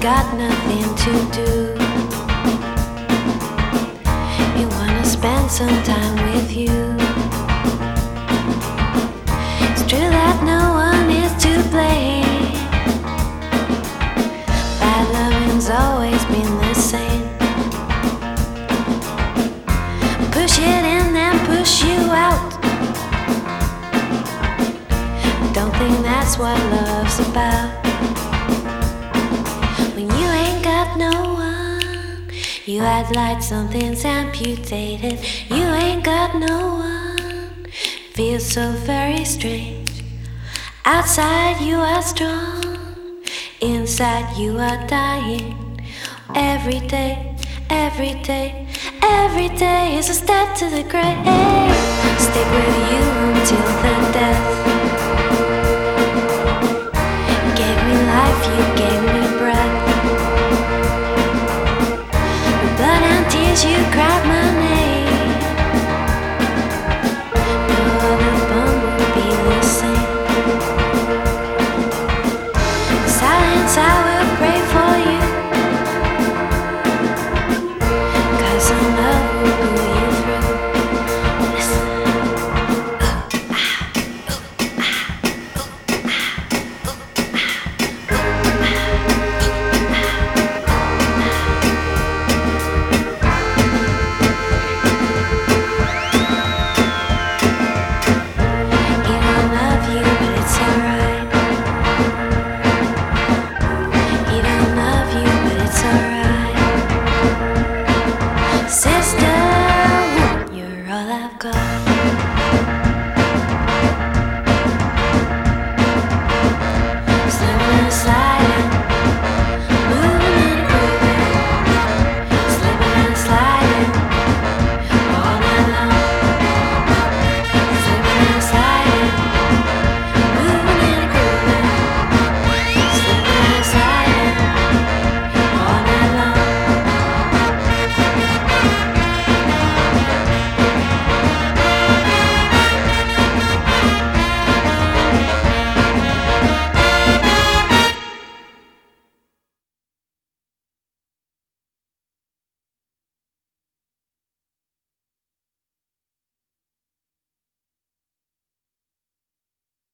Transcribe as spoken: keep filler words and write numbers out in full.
got nothing to do. You wanna spend some time with you. It's true that no one is to blame. Bad loving's always been the same. Push it in and push you out. Don't think that's what love's about. When you ain't got no one, you act like something's amputated. You ain't got no one, feels so very strange. Outside you are strong, inside you are dying. Every day, every day, every day is a step to the grave. Stick with you